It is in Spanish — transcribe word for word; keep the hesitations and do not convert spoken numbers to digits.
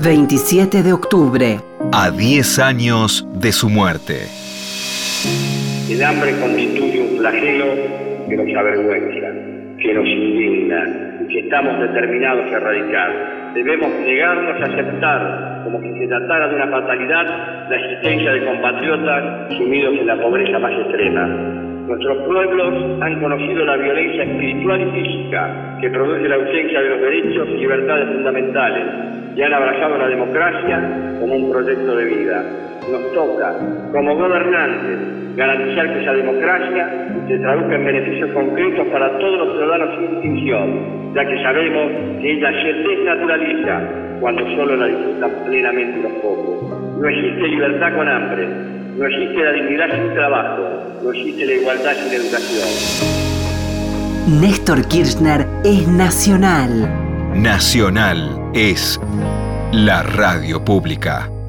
veintisiete de octubre. A diez años de su muerte. El hambre constituye un flagelo que nos avergüenza, que nos indigna y que estamos determinados a erradicar. Debemos negarnos a aceptar, como si se tratara de una fatalidad, la existencia de compatriotas sumidos en la pobreza más extrema. Nuestros pueblos han conocido la violencia espiritual y física que produce la ausencia de los derechos y libertades fundamentales y han abrazado la democracia como un proyecto de vida. Nos toca, como gobernantes, garantizar que esa democracia se traduzca en beneficios concretos para todos los ciudadanos sin distinción, ya que sabemos que ella se desnaturaliza cuando solo la disfrutan plenamente los pocos. No existe libertad con hambre, no existe la dignidad sin trabajo, no existe la igualdad sin educación. Néstor Kirchner es nacional. Nacional es la radio pública.